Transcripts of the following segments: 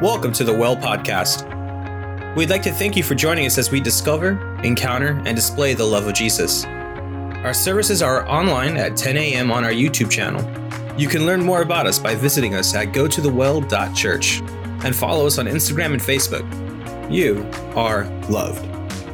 Welcome to the Well Podcast. We'd like to thank you for joining us as we discover, encounter, and display the love of Jesus. Our services are online at 10 a.m. on our YouTube channel. You can learn more about us by visiting us at gotothewell.church and follow us on Instagram and Facebook. You are loved.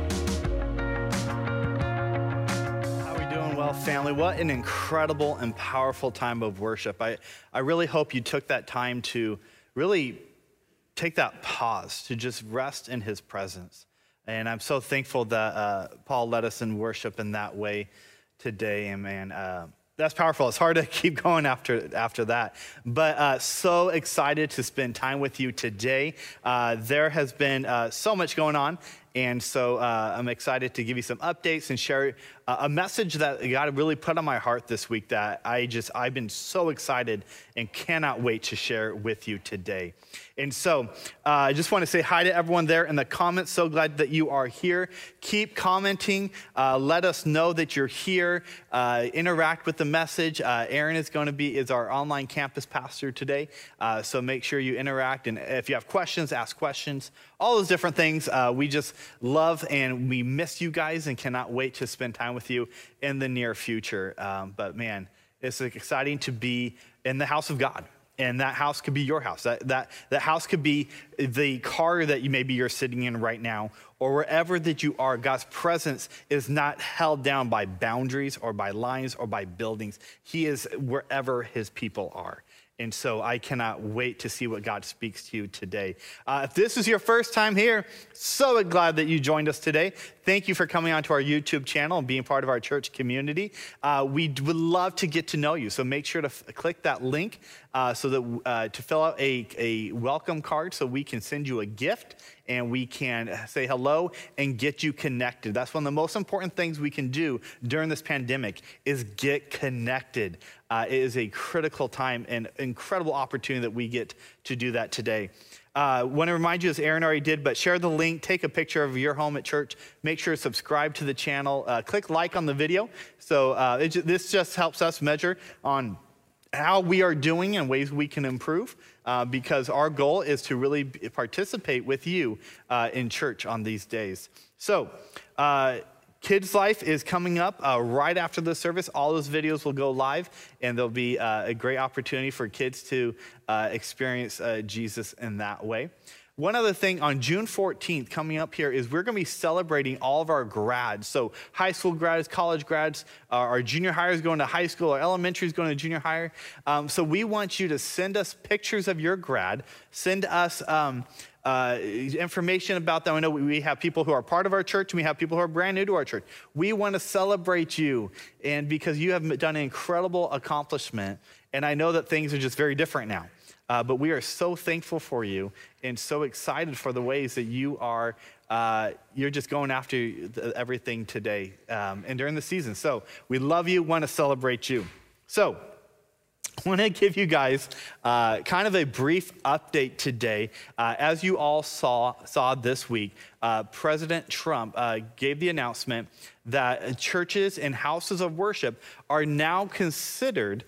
How are we doing, Well family? What an incredible and powerful time of worship. I really hope you took that time to really take that pause to just rest in his presence. And I'm so thankful that Paul led us in worship in that way today. And man, that's powerful. It's hard to keep going after that. But so excited to spend time with you today. There has been so much going on. And so I'm excited to give you some updates and share a message that God really put on my heart this week that I've been so excited and cannot wait to share with you today. And so I just want to say hi to everyone there in the comments. So glad that you are here. Keep commenting. Let us know that you're here. Interact with the message. Aaron is our online campus pastor today. So make sure you interact. And if you have questions, ask questions. All those different things. We just love and we miss you guys and cannot wait to spend time with you in the near future. But man, it's exciting to be in the house of God. And that house could be your house. That house could be the car that you're sitting in right now, or wherever that you are. God's presence is not held down by boundaries or by lines or by buildings. He is wherever his people are. And so I cannot wait to see what God speaks to you today. If this is your first time here, so glad that you joined us today. Thank you for coming onto our YouTube channel and being part of our church community. We would love to get to know you. So make sure to click that link so that to fill out a welcome card so we can send you a gift and we can say hello and get you connected. That's one of the most important things we can do during this pandemic is get connected. It is a critical time and incredible opportunity that we get to do that today. Want to remind you, as Aaron already did, but share the link, take a picture of your home at church, make sure to subscribe to the channel, click like on the video. So this just helps us measure on how we are doing and ways we can improve, because our goal is to really participate with you in church on these days. So, Kids Life is coming up right after the service. All those videos will go live, and there'll be a great opportunity for kids to experience Jesus in that way. One other thing, on June 14th, coming up here, is we're going to be celebrating all of our grads. So high school grads, college grads, our junior hires going to high school, our elementary is going to junior hire. So we want you to send us pictures of your grad, send us information about them. I know we have people who are part of our church and we have people who are brand new to our church. We want to celebrate you, and because you have done an incredible accomplishment, and I know that things are just very different now. But we are so thankful for you and so excited for the ways that you are, you're just going after everything today and during the season. So we love you, want to celebrate you. So I want to give you guys kind of a brief update today. As you all saw this week, President Trump gave the announcement that churches and houses of worship are now considered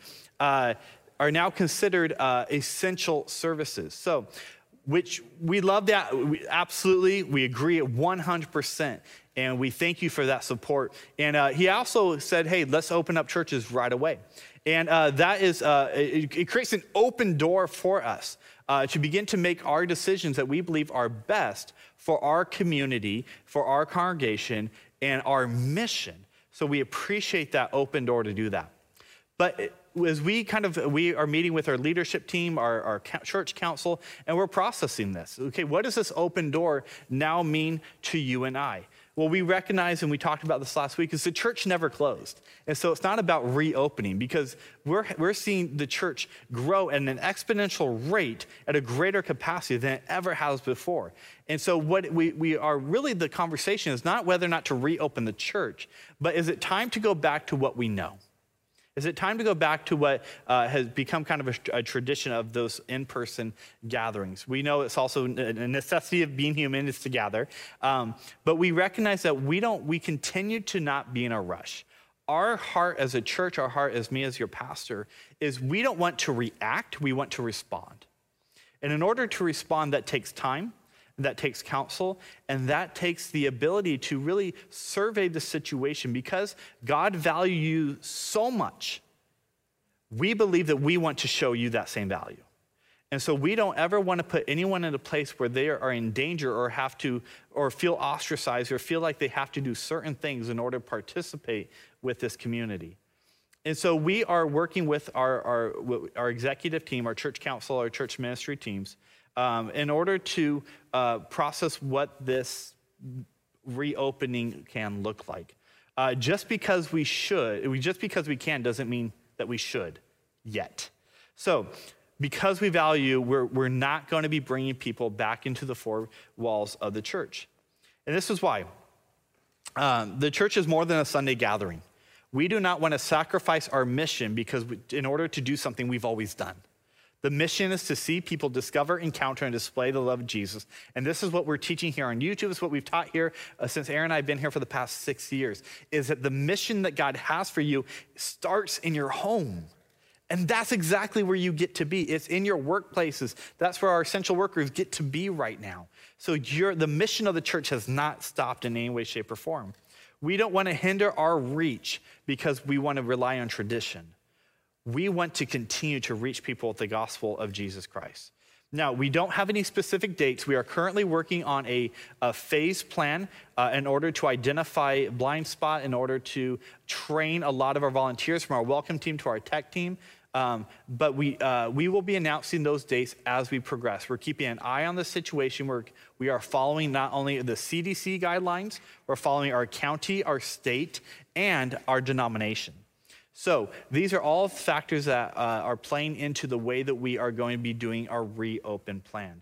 essential services. So, which we love that. We agree at 100%. And we thank you for that support. And he also said, hey, let's open up churches right away. And that is, it creates an open door for us to begin to make our decisions that we believe are best for our community, for our congregation, and our mission. So we appreciate that open door to do that. But as we are meeting with our leadership team, our church council, and we're processing this. Okay, what does this open door now mean to you and I? Well, we recognize, and we talked about this last week, is the church never closed. And so it's not about reopening, because we're seeing the church grow at an exponential rate at a greater capacity than it ever has before. And so what we are really, the conversation is not whether or not to reopen the church, but is it time to go back to what we know? Is it time to go back to what has become kind of a tradition of those in-person gatherings? We know it's also a necessity of being human is to gather, but we recognize that we continue to not be in a rush. Our heart as a church, our heart as me as your pastor, is we don't want to react, we want to respond. And in order to respond, that takes time, that takes counsel, and that takes the ability to really survey the situation. Because God values you so much, we believe that we want to show you that same value. And so we don't ever want to put anyone in a place where they are in danger or have to, or feel ostracized or feel like they have to do certain things in order to participate with this community. And so we are working with our executive team, our church council, our church ministry teams, in order to process what this reopening can look like. Just because we can doesn't mean that we should yet. So because we value, we're not going to be bringing people back into the four walls of the church. And this is why. The church is more than a Sunday gathering. We do not want to sacrifice our mission in order to do something we've always done. The mission is to see people discover, encounter, and display the love of Jesus. And this is what we're teaching here on YouTube. It's what we've taught here since Aaron and I have been here for the past 6 years, is that the mission that God has for you starts in your home. And that's exactly where you get to be. It's in your workplaces. That's where our essential workers get to be right now. So the mission of the church has not stopped in any way, shape, or form. We don't want to hinder our reach because we want to rely on tradition. We want to continue to reach people with the gospel of Jesus Christ. Now, we don't have any specific dates. We are currently working on a phase plan in order to identify blind spot, in order to train a lot of our volunteers from our welcome team to our tech team. But we will be announcing those dates as we progress. We're keeping an eye on the situation. We are following not only the CDC guidelines, we're following our county, our state, and our denomination. So these are all factors that are playing into the way that we are going to be doing our reopen plan.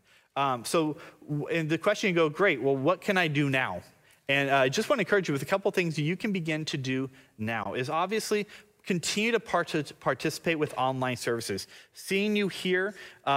And the question you go, great, well, what can I do now? And I just want to encourage you with a couple things you can begin to do now is obviously continue to participate with online services. Seeing you here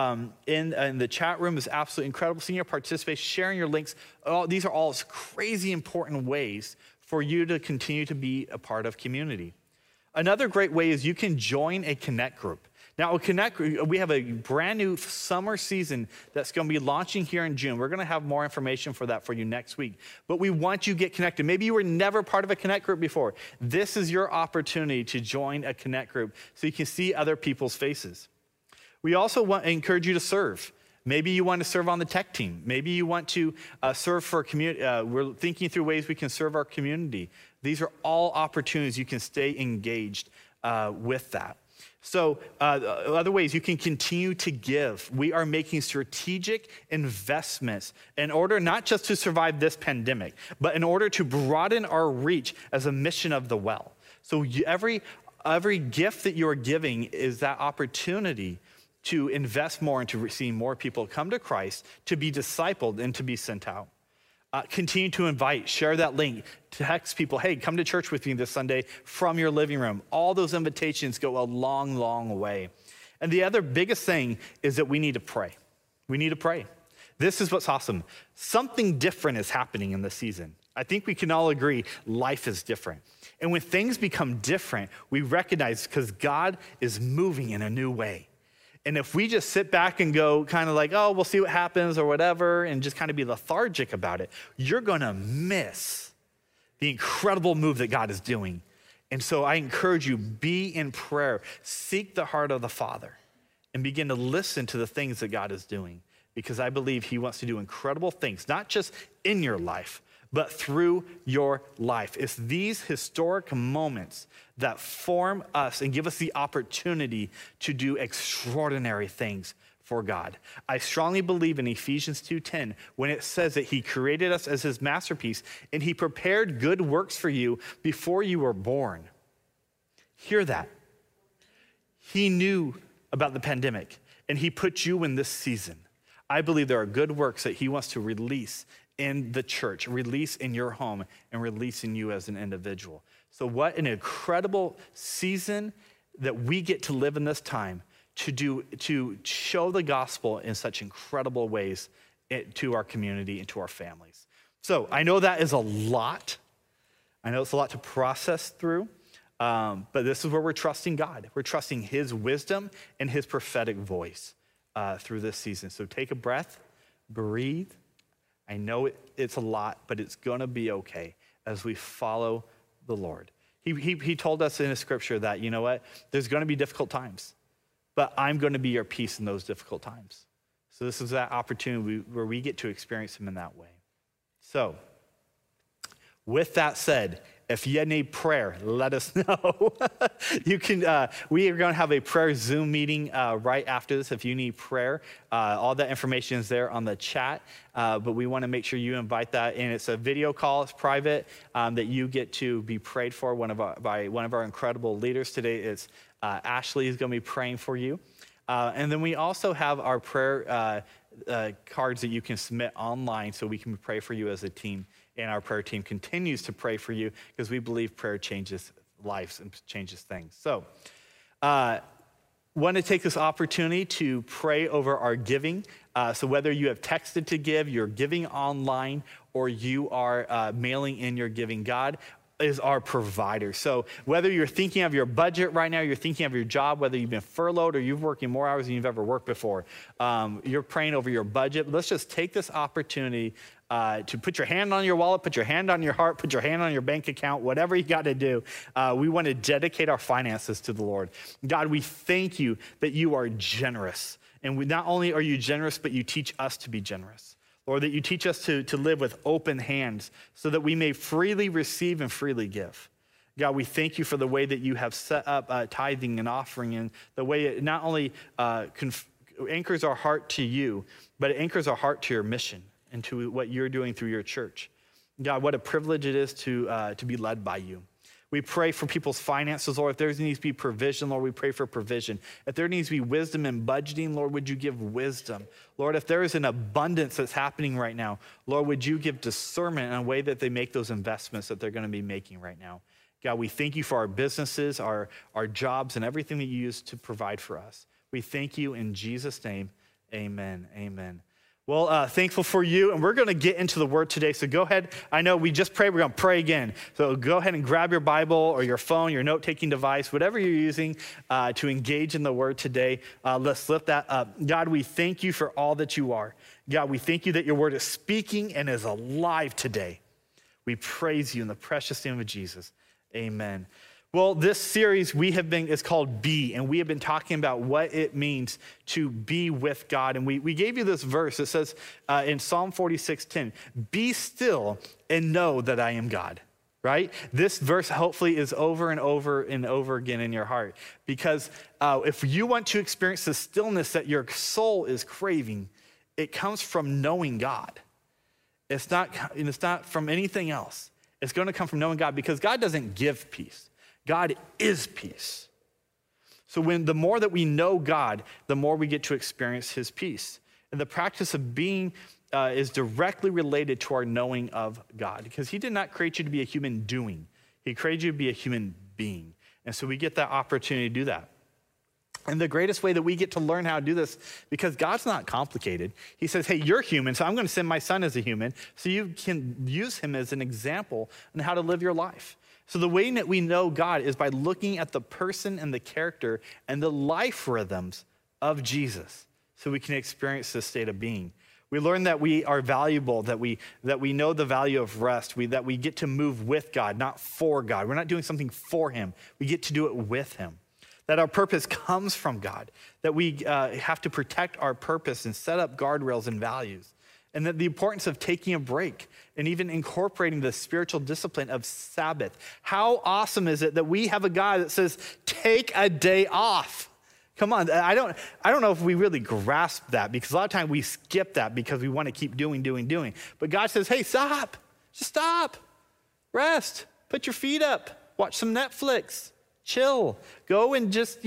in the chat room is absolutely incredible. Seeing your participation, sharing your links, these are all crazy important ways for you to continue to be a part of community. Another great way is you can join a Connect group. Now, we have a brand new summer season that's going to be launching here in June. We're going to have more information for that for you next week. But we want you to get connected. Maybe you were never part of a Connect group before. This is your opportunity to join a Connect group so you can see other people's faces. We also want to encourage you to serve. Maybe you want to serve on the tech team. Maybe you want to serve for a community. We're thinking through ways we can serve our community. These are all opportunities you can stay engaged with that. So other ways you can continue to give. We are making strategic investments in order not just to survive this pandemic, but in order to broaden our reach as a mission of the well. So every gift that you are giving is that opportunity to invest more and to see more people come to Christ, to be discipled and to be sent out. Continue to invite, share that link, text people, hey, come to church with me this Sunday from your living room. All those invitations go a long, long way. And the other biggest thing is that we need to pray. We need to pray. This is what's awesome. Something different is happening in this season. I think we can all agree life is different. And when things become different, we recognize because God is moving in a new way. And if we just sit back and go kind of like, oh, we'll see what happens or whatever, and just kind of be lethargic about it, you're going to miss the incredible move that God is doing. And so I encourage you, be in prayer, seek the heart of the Father, and begin to listen to the things that God is doing, because I believe he wants to do incredible things, not just in your life, but through your life. It's these historic moments that form us and give us the opportunity to do extraordinary things for God. I strongly believe in Ephesians 2:10 when it says that he created us as his masterpiece and he prepared good works for you before you were born. Hear that. He knew about the pandemic and he put you in this season. I believe there are good works that he wants to release in the church, release in your home, and release in you as an individual. So what an incredible season that we get to live in this time to show the gospel in such incredible ways to our community and to our families. So I know that is a lot. I know it's a lot to process through, but this is where we're trusting God. We're trusting his wisdom and his prophetic voice through this season. So take a breath, breathe. I know it's a lot, but it's going to be okay as we follow the Lord. He told us in his scripture that, you know what, there's going to be difficult times, but I'm going to be your peace in those difficult times. So this is that opportunity where we get to experience him in that way. So with that said, if you need prayer, let us know. You can. We are going to have a prayer Zoom meeting right after this. If you need prayer, all that information is there on the chat. But we want to make sure you invite that, and it's a video call. It's private that you get to be prayed for. By one of our incredible leaders today. It's Ashley is going to be praying for you, and then we also have our prayer cards that you can submit online, so we can pray for you as a team. And our prayer team continues to pray for you because we believe prayer changes lives and changes things. So want to take this opportunity to pray over our giving. So whether you have texted to give, you're giving online, or you are mailing in your giving, God is our provider. So whether you're thinking of your budget right now, you're thinking of your job, whether you've been furloughed or you're working more hours than you've ever worked before, you're praying over your budget. Let's just take this opportunity to put your hand on your wallet, put your hand on your heart, put your hand on your bank account, whatever you got to do. We want to dedicate our finances to the Lord. God, we thank you that you are generous. And not only are you generous, but you teach us to be generous. Lord, that you teach us to live with open hands so that we may freely receive and freely give. God, we thank you for the way that you have set up tithing and offering, and the way it not only anchors our heart to you, but it anchors our heart to your mission and to what you're doing through your church. God, what a privilege it is to be led by you. We pray for people's finances, Lord. If there needs to be provision, Lord, we pray for provision. If there needs to be wisdom in budgeting, Lord, would you give wisdom? Lord, if there is an abundance that's happening right now, Lord, would you give discernment in a way that they make those investments that they're going to be making right now? God, we thank you for our businesses, our jobs, and everything that you use to provide for us. We thank you in Jesus' name. Amen. Amen. Well, thankful for you, and we're going to get into the word today. So go ahead. I know we just prayed. We're going to pray again. So go ahead and grab your Bible or your phone, your note-taking device, whatever you're using to engage in the word today. Let's lift that up. God, we thank you for all that you are. God, we thank you that your word is speaking and is alive today. We praise you in the precious name of Jesus. Amen. Well, this series is called Be, and we have been talking about what it means to be with God. And we gave you this verse. It says in Psalm 46:10, be still and know that I am God, right? This verse hopefully is over and over and over again in your heart, because if you want to experience the stillness that your soul is craving, it comes from knowing God. It's not from anything else. It's going to come from knowing God, because God doesn't give peace. God is peace. So the more that we know God, the more we get to experience his peace. And the practice of being is directly related to our knowing of God, because he did not create you to be a human doing. He created you to be a human being. And so we get that opportunity to do that. And the greatest way that we get to learn how to do this, because God's not complicated. He says, hey, you're human, so I'm going to send my son as a human so you can use him as an example on how to live your life. So the way that we know God is by looking at the person and the character and the life rhythms of Jesus, so we can experience this state of being. We learn that we are valuable, that we know the value of rest, that we get to move with God, not for God. We're not doing something for him. We get to do it with him. That our purpose comes from God, that we have to protect our purpose and set up guardrails and values. And that the importance of taking a break and even incorporating the spiritual discipline of Sabbath. How awesome is it that we have a God that says, take a day off? Come on, I don't know if we really grasp that, because a lot of times we skip that because we want to keep doing. But God says, hey, stop, just stop, rest, put your feet up, watch some Netflix, chill, go and just,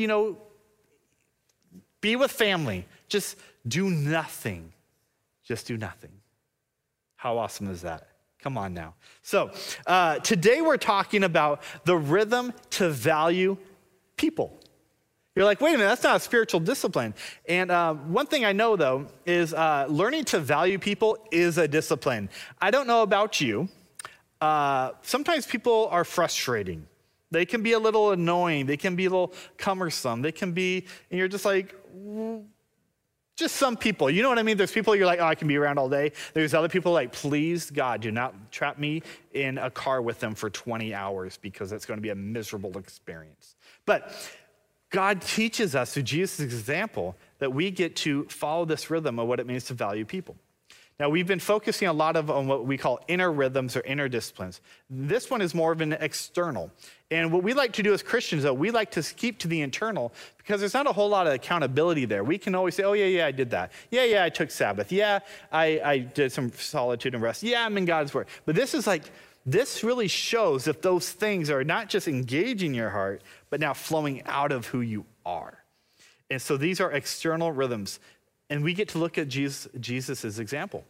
be with family, just do nothing. Just do nothing. How awesome is that? Come on now. So today we're talking about the rhythm to value people. You're like, wait a minute, that's not a spiritual discipline. And one thing I know, though, is learning to value people is a discipline. I don't know about you. Sometimes people are frustrating. They can be a little annoying. They can be a little cumbersome. They can be, and you're just like, Just some people, you know what I mean? There's people you're like, oh, I can be around all day. There's other people like, please, God, do not trap me in a car with them for 20 hours because it's going to be a miserable experience. But God teaches us through Jesus' example that we get to follow this rhythm of what it means to value people. Now, we've been focusing a lot on what we call inner rhythms or inner disciplines. This one is more of an external. And what we like to do as Christians, though, we like to keep to the internal because there's not a whole lot of accountability there. We can always say, oh, yeah, I did that. Yeah, I took Sabbath. Yeah, I did some solitude and rest. Yeah, I'm in God's word. But this really shows if those things are not just engaging your heart, but now flowing out of who you are. And so these are external rhythms. And we get to look at Jesus' example.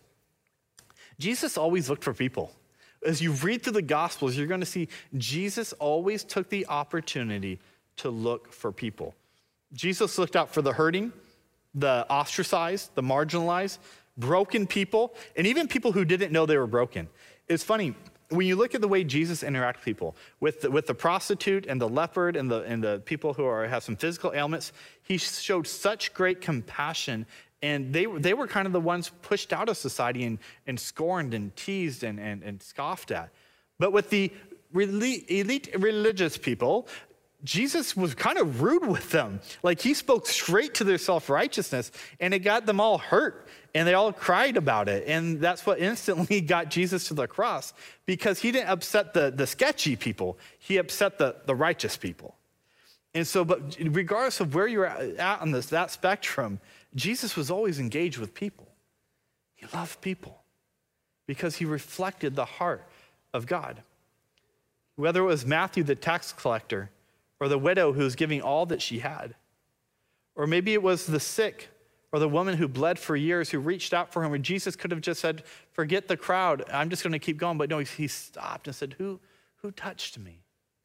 Jesus always looked for people. As you read through the Gospels, you're going to see Jesus always took the opportunity to look for people. Jesus looked out for the hurting, the ostracized, the marginalized, broken people, and even people who didn't know they were broken. It's funny, when you look at the way Jesus interacted with people, with the prostitute and the leopard and the people who have some physical ailments, he showed such great compassion. And they were kind of the ones pushed out of society and scorned and teased and scoffed at. But with the elite religious people, Jesus was kind of rude with them. Like he spoke straight to their self-righteousness and it got them all hurt and they all cried about it. And that's what instantly got Jesus to the cross because he didn't upset the sketchy people. He upset the righteous people. And so, but regardless of where you're at on that spectrum, Jesus was always engaged with people. He loved people because he reflected the heart of God. Whether it was Matthew, the tax collector, or the widow who was giving all that she had, or maybe it was the sick or the woman who bled for years who reached out for him, where Jesus could have just said, forget the crowd, I'm just going to keep going. But no, he stopped and said, who touched me?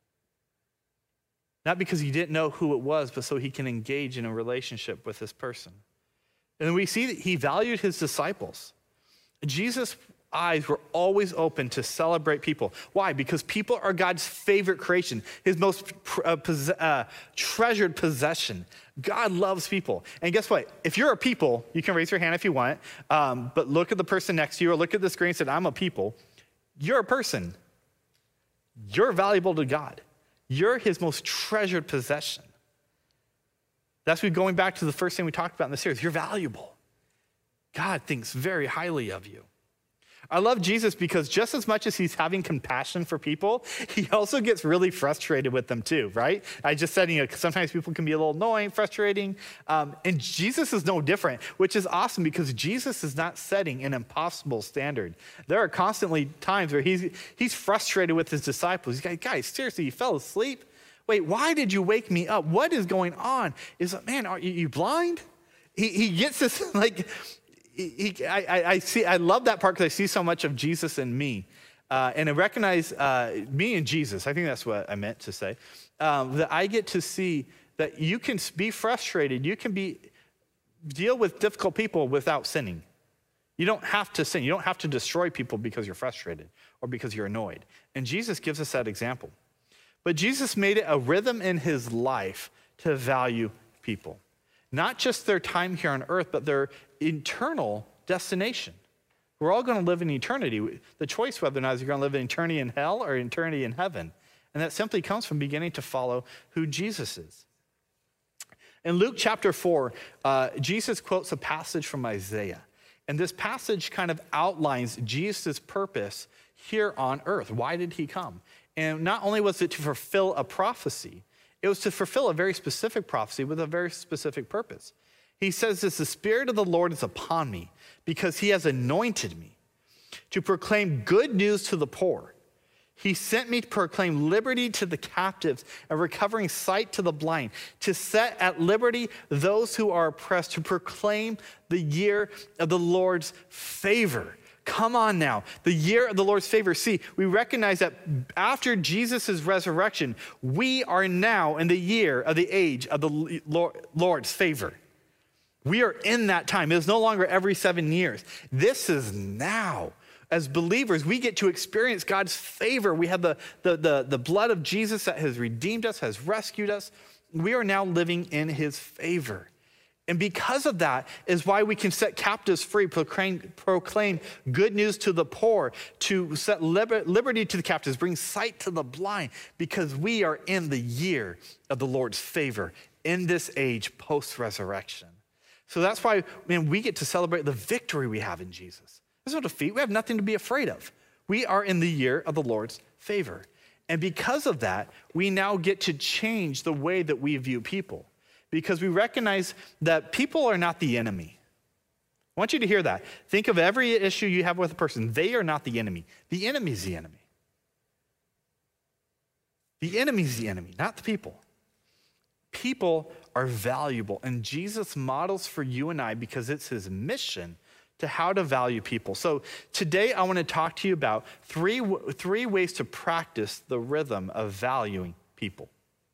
Not because he didn't know who it was, but so he can engage in a relationship with this person. And we see that he valued his disciples. Jesus' eyes were always open to celebrate people. Why? Because people are God's favorite creation, his most treasured possession. God loves people. And guess what? If you're a people, you can raise your hand if you want, but look at the person next to you or look at the screen and say, I'm a people. You're a person. You're valuable to God. You're his most treasured possession. That's going back to the first thing we talked about in the series. You're valuable. God thinks very highly of you. I love Jesus because just as much as he's having compassion for people, he also gets really frustrated with them too, right? I just said, sometimes people can be a little annoying, frustrating, and Jesus is no different, which is awesome because Jesus is not setting an impossible standard. There are constantly times where he's frustrated with his disciples. He's like, guys, seriously, you fell asleep? Wait, why did you wake me up? What is going on? Is like, man, are you blind? He gets this like, I love that part because I see so much of Jesus in me. And I recognize me and Jesus. I think that's what I meant to say. That I get to see that you can be frustrated. You can deal with difficult people without sinning. You don't have to sin. You don't have to destroy people because you're frustrated or because you're annoyed. And Jesus gives us that example. But Jesus made it a rhythm in his life to value people. Not just their time here on earth, but their eternal destination. We're all going to live in eternity. The choice whether or not is you're going to live in eternity in hell or eternity in heaven. And that simply comes from beginning to follow who Jesus is. In Luke chapter 4, Jesus quotes a passage from Isaiah. And this passage kind of outlines Jesus' purpose here on earth. Why did he come? And not only was it to fulfill a prophecy, it was to fulfill a very specific prophecy with a very specific purpose. He says this, the Spirit of the Lord is upon me because he has anointed me to proclaim good news to the poor. He sent me to proclaim liberty to the captives and recovering sight to the blind, to set at liberty those who are oppressed, to proclaim the year of the Lord's favor. Come on now, the year of the Lord's favor. See, we recognize that after Jesus' resurrection, we are now in the year of the age of the Lord's favor. We are in that time. It is no longer every 7 years. This is now. As believers, we get to experience God's favor. We have the blood of Jesus that has redeemed us, has rescued us. We are now living in his favor. And because of that is why we can set captives free, proclaim good news to the poor, to set liberty to the captives, bring sight to the blind, because we are in the year of the Lord's favor in this age post-resurrection. So that's why, man, we get to celebrate the victory we have in Jesus. There's no defeat. We have nothing to be afraid of. We are in the year of the Lord's favor. And because of that, we now get to change the way that we view people, because we recognize that people are not the enemy. I want you to hear that. Think of every issue you have with a person. They are not the enemy. The enemy is the enemy. The enemy is the enemy, not the people. People are valuable, and Jesus models for you and I, because it's his mission, to how to value people. So today I want to talk to you about three ways to practice the rhythm of valuing people.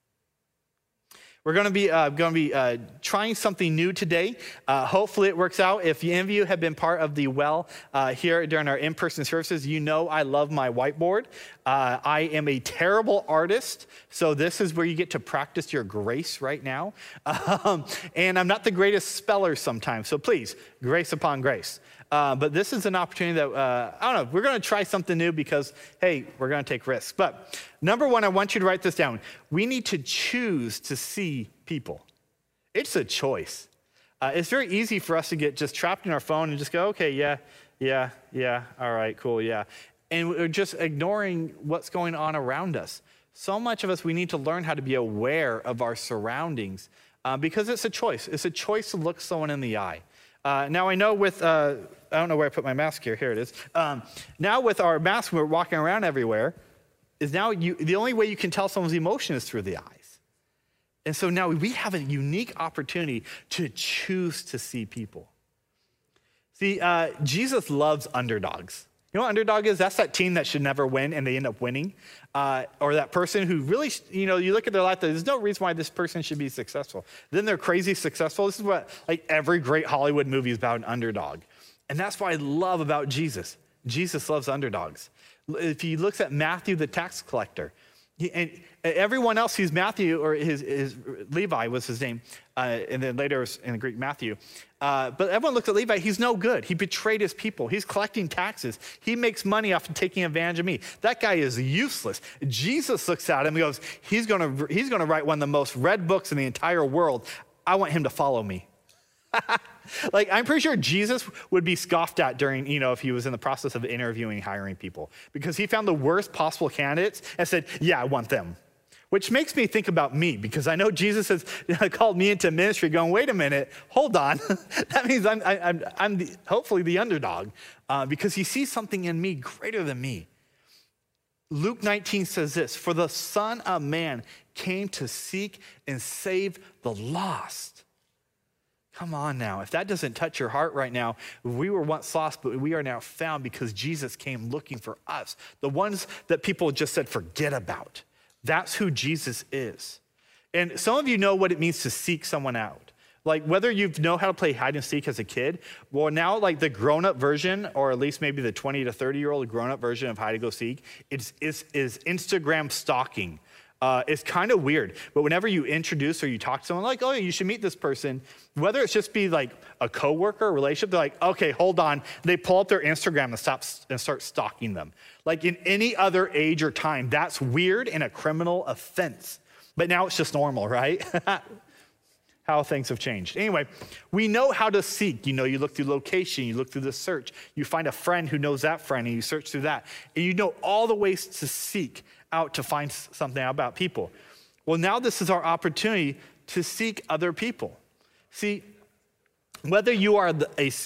We're going to be trying something new today. Hopefully it works out. If any of you have been part of the Well here during our in-person services, you know I love my whiteboard. I am a terrible artist, so this is where you get to practice your grace right now. And I'm not the greatest speller sometimes, so please, grace upon grace. But this is an opportunity that, I don't know, we're going to try something new because, hey, we're going to take risks. But number one, I want you to write this down. We need to choose to see people. It's a choice. It's very easy for us to get just trapped in our phone and just go, okay, yeah, all right, cool, yeah. And we're just ignoring what's going on around us. So much of us, we need to learn how to be aware of our surroundings because it's a choice. It's a choice to look someone in the eye. Now I know with, I don't know where I put my mask here it is. Now with our mask, we're walking around everywhere, is now the only way you can tell someone's emotion is through the eyes. And so now we have a unique opportunity to choose to see people. See, Jesus loves underdogs. You know what underdog is? That's that team that should never win and they end up winning. Or that person who really, you look at their life, there's no reason why this person should be successful. Then they're crazy successful. This is what every great Hollywood movie is about, an underdog. And that's what I love about Jesus. Jesus loves underdogs. If he looks at Matthew, the tax collector, and everyone else sees Matthew, or his Levi was his name, and then later in the Greek Matthew. But everyone looks at Levi, he's no good. He betrayed his people. He's collecting taxes. He makes money off of taking advantage of me. That guy is useless. Jesus looks at him and goes, he's gonna write one of the most read books in the entire world. I want him to follow me. I'm pretty sure Jesus would be scoffed at during, if he was in the process of interviewing, hiring people, because he found the worst possible candidates and said, yeah, I want them. Which makes me think about me, because I know Jesus has called me into ministry going, wait a minute, hold on. That means I'm hopefully the underdog, because he sees something in me greater than me. Luke 19 says this, for the Son of Man came to seek and save the lost. Come on now. If that doesn't touch your heart right now, we were once lost, but we are now found because Jesus came looking for us. The ones that people just said, forget about. That's who Jesus is. And some of you know what it means to seek someone out. Whether you know how to play hide and seek as a kid, well now the grown-up version, or at least maybe the 20 to 30-year-old grown-up version of hide and go seek, is Instagram stalking. It's kind of weird, but whenever you introduce or you talk to someone oh, you should meet this person, whether it's just be a coworker, a relationship, they're okay, hold on. They pull up their Instagram and start stalking them. In any other age or time, that's weird and a criminal offense. But now it's just normal, right? How things have changed. Anyway, we know how to seek. You look through location, you look through the search, you find a friend who knows that friend, and you search through that. And you know all the ways to seek out to find something out about people. Well, now this is our opportunity to seek other people. See, whether you are let me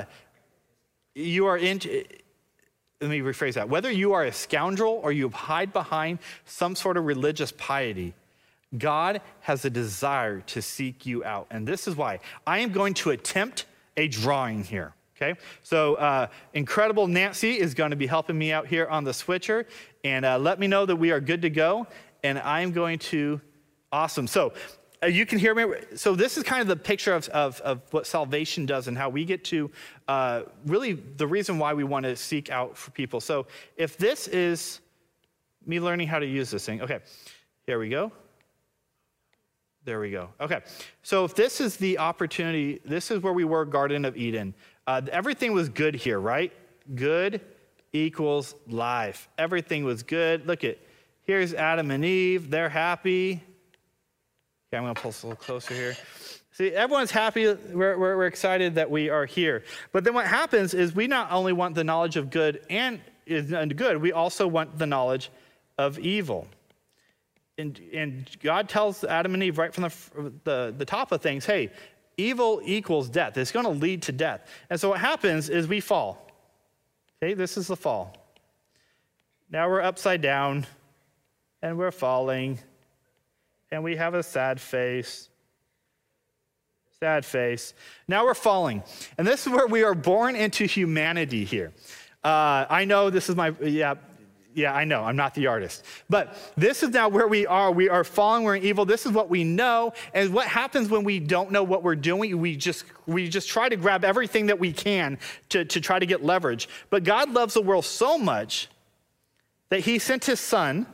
rephrase that. Whether you are a scoundrel or you hide behind some sort of religious piety, God has a desire to seek you out. And this is why I am going to attempt a drawing here. Okay, so incredible Nancy is going to be helping me out here on the switcher, and let me know that we are good to go, and I'm going to, awesome. So you can hear me. So this is kind of the picture of what salvation does and how we get to really the reason why we want to seek out for people. So if this is me learning how to use this thing, okay, here we go. There we go. Okay, so if this is the opportunity, this is where we were, Garden of Eden. Everything was good here, right? Good equals life. Everything was good. Look at, here's Adam and Eve. They're happy. Okay, I'm going to pull this a little closer here. See, everyone's happy. We're excited that we are here. But then what happens is we not only want the knowledge of good and good, we also want the knowledge of evil. And God tells Adam and Eve right from the top of things, hey, evil equals death. It's going to lead to death. And so what happens is we fall. Okay, this is the fall. Now we're upside down, and we're falling, and we have a sad face. Sad face. Now we're falling. And this is where we are born into humanity here. I know this is my, yeah, I know, I'm not the artist. But this is now where we are. We are fallen, we're in evil. This is what we know. And what happens when we don't know what we're doing? We just try to grab everything that we can to try to get leverage. But God loves the world so much that he sent his son,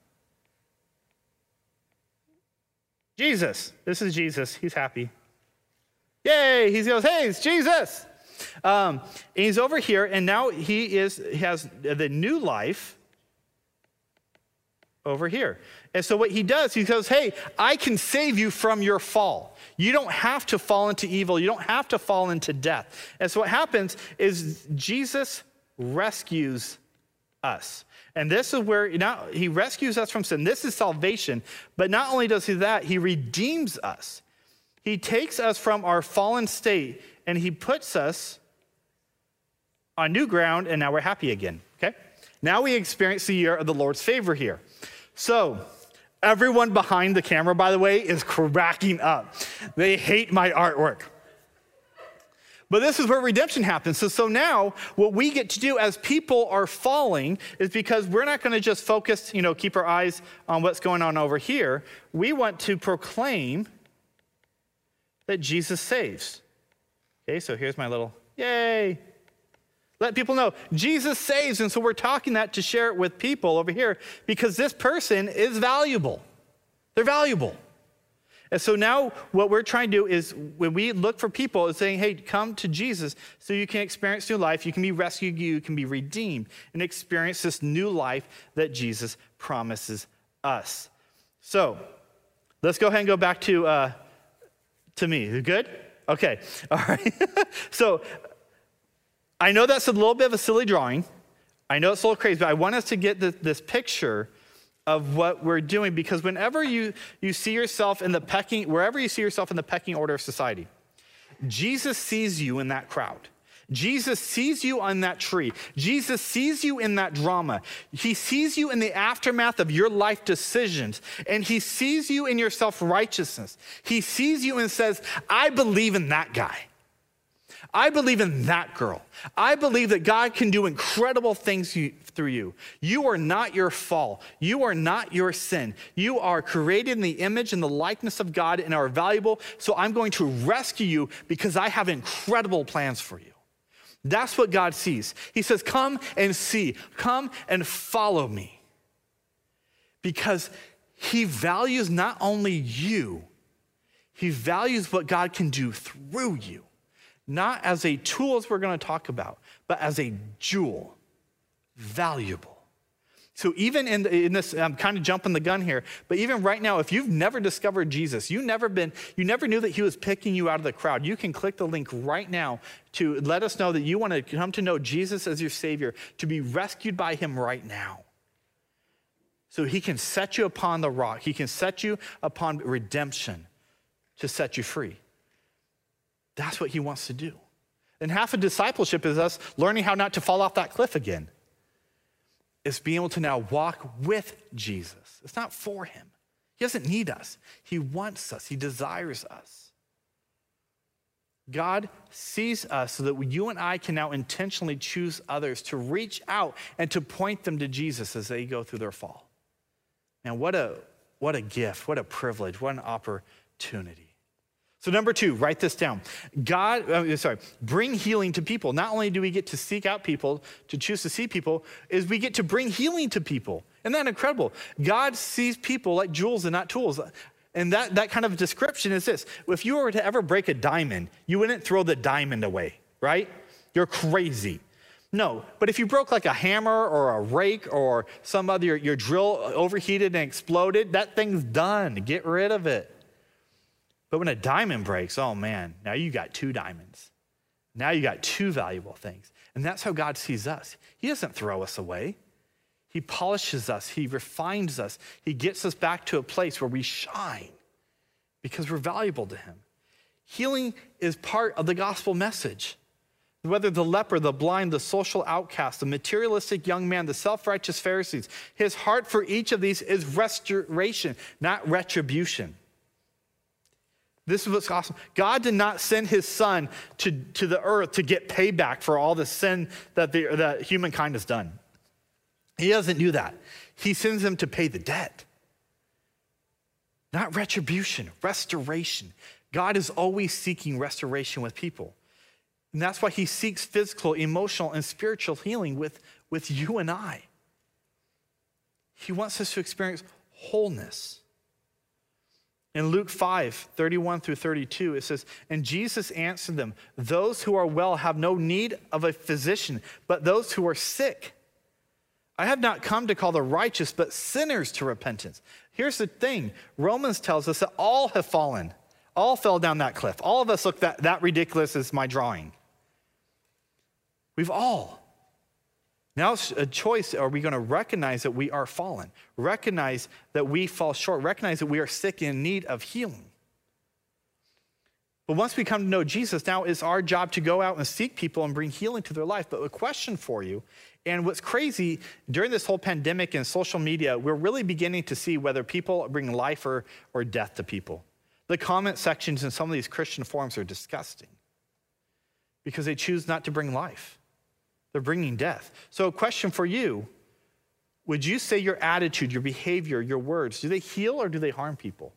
Jesus. This is Jesus. He's happy. Yay, he goes, hey, it's Jesus. And he's over here, and now he has the new life over here. And so what he does, he goes, hey, I can save you from your fall. You don't have to fall into evil. You don't have to fall into death. And so what happens is Jesus rescues us. And this is where now he rescues us from sin. This is salvation. But not only does he that, he redeems us. He takes us from our fallen state and he puts us on new ground, and now we're happy again, okay? Now we experience the year of the Lord's favor here. So everyone behind the camera, by the way, is cracking up. They hate my artwork. But this is where redemption happens. So now what we get to do as people are falling is, because we're not going to just focus, keep our eyes on what's going on over here. We want to proclaim that Jesus saves. Okay, so here's my little, yay. Let people know Jesus saves. And so we're talking that to share it with people over here, because this person is valuable. They're valuable. And so now what we're trying to do is, when we look for people, is saying, hey, come to Jesus so you can experience new life. You can be rescued. You can be redeemed and experience this new life that Jesus promises us. So let's go ahead and go back to me. Good? Okay. All right. So I know that's a little bit of a silly drawing. I know it's a little crazy, but I want us to get this picture of what we're doing, because whenever you see yourself in wherever you see yourself in the pecking order of society, Jesus sees you in that crowd. Jesus sees you on that tree. Jesus sees you in that drama. He sees you in the aftermath of your life decisions, and he sees you in your self-righteousness. He sees you and says, I believe in that guy. I believe in that girl. I believe that God can do incredible things through you. You are not your fall. You are not your sin. You are created in the image and the likeness of God and are valuable. So I'm going to rescue you because I have incredible plans for you. That's what God sees. He says, come and see. Come and follow me. Because he values not only you, he values what God can do through you. Not as a tool, as we're going to talk about, but as a jewel, valuable. So even in this, I'm kind of jumping the gun here, but even right now, if you've never discovered Jesus, you never knew that he was picking you out of the crowd, you can click the link right now to let us know that you want to come to know Jesus as your Savior, to be rescued by him right now. So he can set you upon the rock. He can set you upon redemption to set you free. That's what he wants to do. And half of discipleship is us learning how not to fall off that cliff again. It's being able to now walk with Jesus. It's not for him. He doesn't need us. He wants us. He desires us. God sees us so that you and I can now intentionally choose others to reach out and to point them to Jesus as they go through their fall. Man, what a gift, what a privilege, what an opportunity. So number 2, write this down. Bring healing to people. Not only do we get to seek out people, to choose to see people, is we get to bring healing to people. Isn't that incredible? God sees people like jewels and not tools. And that kind of description is this. If you were to ever break a diamond, you wouldn't throw the diamond away, right? You're crazy. No, but if you broke like a hammer or a rake or some other, your drill overheated and exploded, that thing's done. Get rid of it. But when a diamond breaks, oh man, now you got two diamonds. Now you got two valuable things. And that's how God sees us. He doesn't throw us away. He polishes us. He refines us. He gets us back to a place where we shine because we're valuable to him. Healing is part of the gospel message. Whether the leper, the blind, the social outcast, the materialistic young man, the self-righteous Pharisees, his heart for each of these is restoration, not retribution. This is what's awesome. God did not send his son to the earth to get payback for all the sin that humankind has done. He doesn't do that. He sends him to pay the debt. Not retribution, restoration. God is always seeking restoration with people. And that's why he seeks physical, emotional, and spiritual healing with you and I. He wants us to experience wholeness. In Luke 5:31-32, it says, "And Jesus answered them, 'Those who are well have no need of a physician, but those who are sick. I have not come to call the righteous, but sinners to repentance.'" Here's the thing. Romans tells us that all have fallen. All fell down that cliff. All of us look that ridiculous as my drawing. We've all. Now it's a choice. Are we going to recognize that we are fallen? Recognize that we fall short. Recognize that we are sick in need of healing. But once we come to know Jesus, now it's our job to go out and seek people and bring healing to their life. But a question for you, and what's crazy, during this whole pandemic and social media, we're really beginning to see whether people bring life or death to people. The comment sections in some of these Christian forums are disgusting because they choose not to bring life. They're bringing death. So a question for you, would you say your attitude, your behavior, your words, do they heal or do they harm people?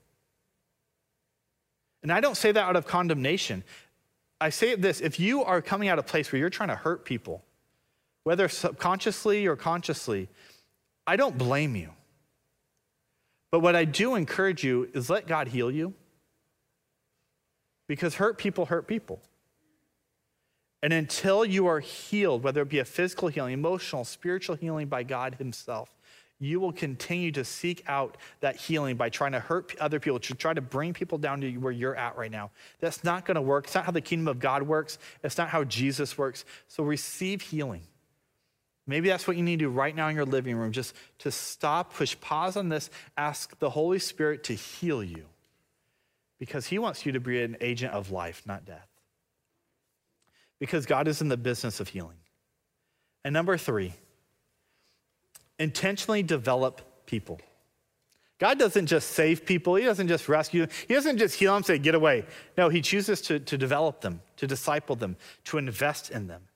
And I don't say that out of condemnation. I say this, if you are coming out of a place where you're trying to hurt people, whether subconsciously or consciously, I don't blame you. But what I do encourage you is let God heal you. Because hurt people hurt people. And until you are healed, whether it be a physical healing, emotional, spiritual healing by God himself, you will continue to seek out that healing by trying to hurt other people, to try to bring people down to where you're at right now. That's not going to work. It's not how the kingdom of God works. It's not how Jesus works. So receive healing. Maybe that's what you need to do right now in your living room, just to stop, push pause on this, ask the Holy Spirit to heal you. Because he wants you to be an agent of life, not death. Because God is in the business of healing. And number 3, intentionally develop people. God doesn't just save people. He doesn't just rescue them. He doesn't just heal them and say, get away. No, he chooses to develop them, to disciple them, to invest in them.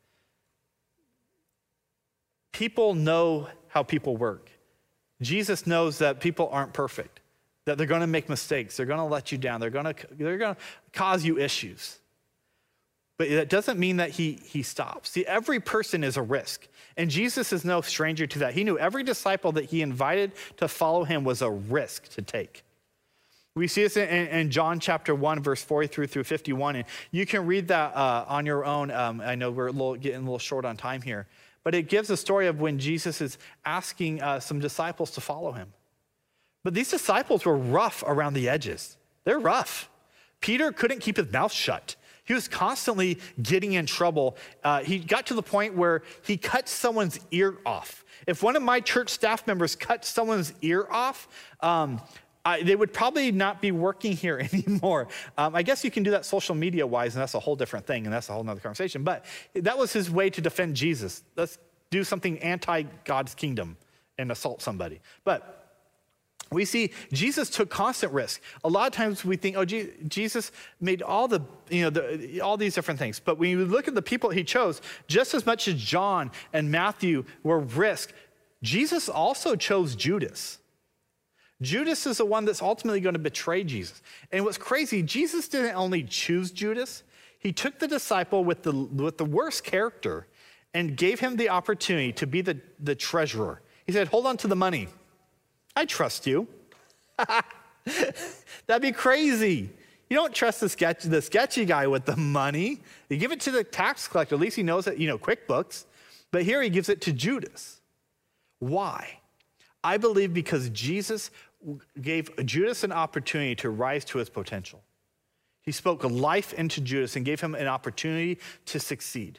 People know how people work. Jesus knows that people aren't perfect, that they're going to make mistakes. They're going to let you down. They're going to cause you issues. But that doesn't mean that he stops. See, every person is a risk. And Jesus is no stranger to that. He knew every disciple that he invited to follow him was a risk to take. We see this in John chapter 1, verse 43 through 51. And you can read that on your own. I know we're getting a little short on time here. But it gives a story of when Jesus is asking some disciples to follow him. But these disciples were rough around the edges. They're rough. Peter couldn't keep his mouth shut. He was constantly getting in trouble. He got to the point where he cut someone's ear off. If one of my church staff members cut someone's ear off, they would probably not be working here anymore. I guess you can do that social media wise, and that's a whole different thing, and that's a whole nother conversation. But that was his way to defend Jesus. Let's do something anti-God's kingdom and assault somebody. But we see Jesus took constant risk. A lot of times we think, oh, Jesus made all all these different things. But when you look at the people he chose, just as much as John and Matthew were risk, Jesus also chose Judas. Judas is the one that's ultimately going to betray Jesus. And what's crazy, Jesus didn't only choose Judas, he took the disciple with the worst character and gave him the opportunity to be the treasurer. He said, hold on to the money. I trust you. That'd be crazy. You don't trust the sketchy guy with the money. You give it to the tax collector. At least he knows that, QuickBooks. But here he gives it to Judas. Why? I believe because Jesus gave Judas an opportunity to rise to his potential. He spoke life into Judas and gave him an opportunity to succeed.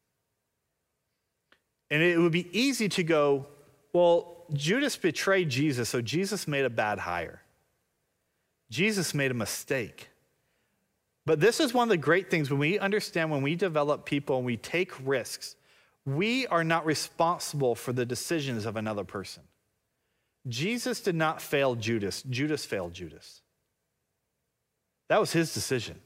And it would be easy to go, well, Judas betrayed Jesus, so Jesus made a bad hire. Jesus made a mistake. But this is one of the great things when we understand, when we develop people and we take risks, we are not responsible for the decisions of another person. Jesus did not fail Judas. Judas failed Judas. That was his decision.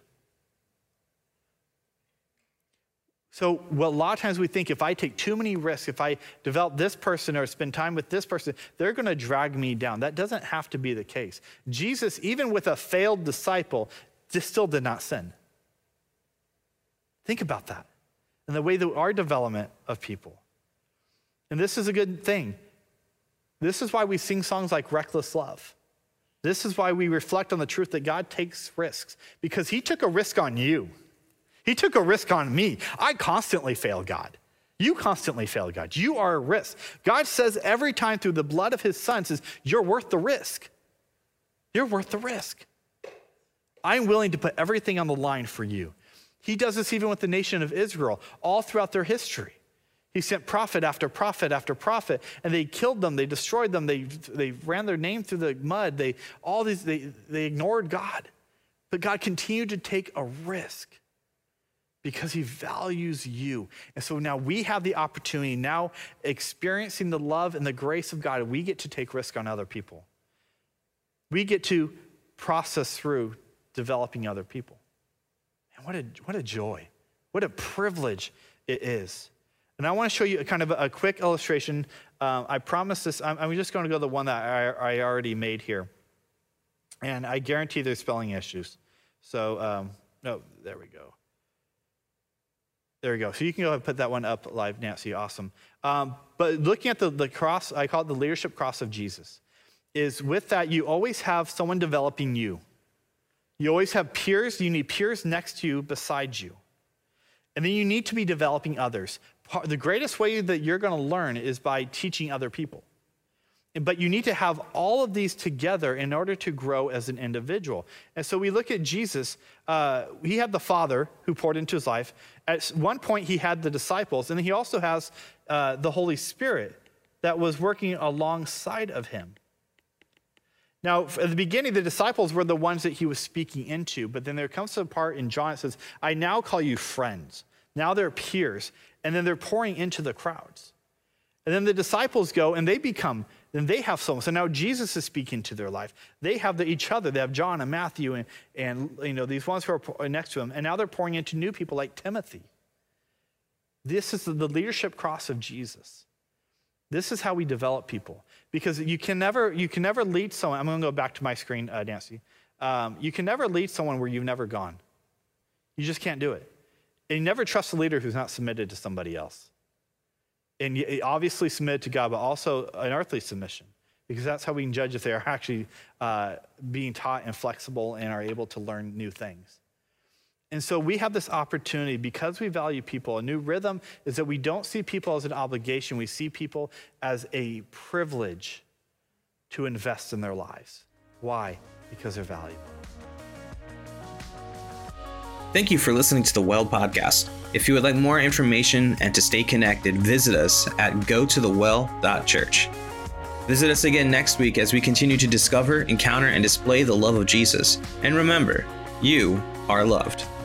So a lot of times we think if I take too many risks, if I develop this person or spend time with this person, they're going to drag me down. That doesn't have to be the case. Jesus, even with a failed disciple, still did not sin. Think about that and the way that our development of people. And this is a good thing. This is why we sing songs like Reckless Love. This is why we reflect on the truth that God takes risks, because he took a risk on you. He took a risk on me. I constantly fail God. You constantly fail God. You are a risk. God says every time through the blood of his son, says, you're worth the risk. You're worth the risk. I'm willing to put everything on the line for you. He does this even with the nation of Israel, all throughout their history. He sent prophet after prophet after prophet, and they killed them, they destroyed them, they ran their name through the mud, they ignored God. But God continued to take a risk because he values you. And so now we have the opportunity, now experiencing the love and the grace of God, we get to take risk on other people. We get to process through developing other people. And what a joy, what a privilege it is. And I want to show you a quick illustration. I promise this, I'm just going to go to the one that I already made here. And I guarantee there's spelling issues. So, no, there we go. There we go. So you can go ahead and put that one up live, Nancy. Awesome. But looking at the cross, I call it the leadership cross of Jesus, is with that you always have someone developing you. You always have peers. You need peers next to you, beside you. And then you need to be developing others. The greatest way that you're going to learn is by teaching other people. But you need to have all of these together in order to grow as an individual. And so we look at Jesus. He had the Father who poured into his life. At one point, he had the disciples. And he also has the Holy Spirit that was working alongside of him. Now, at the beginning, the disciples were the ones that he was speaking into. But then there comes a part in John that says, I now call you friends. Now they're peers. And then they're pouring into the crowds. And then the disciples go and then they have someone. So now Jesus is speaking to their life. They have each other. They have John and Matthew and these ones who are next to him. And now they're pouring into new people like Timothy. This is the leadership cross of Jesus. This is how we develop people. Because you can never lead someone. I'm going to go back to my screen, Nancy. You can never lead someone where you've never gone. You just can't do it. And you never trust a leader who's not submitted to somebody else. And you obviously submitted to God, but also an earthly submission, because that's how we can judge if they are actually being taught and flexible and are able to learn new things. And so we have this opportunity, because we value people. A new rhythm is that we don't see people as an obligation. We see people as a privilege to invest in their lives. Why? Because they're valuable. Thank you for listening to the Well Podcast. If you would like more information and to stay connected, visit us at gotothewell.church. Visit us again next week as we continue to discover, encounter, and display the love of Jesus. And remember, you are loved.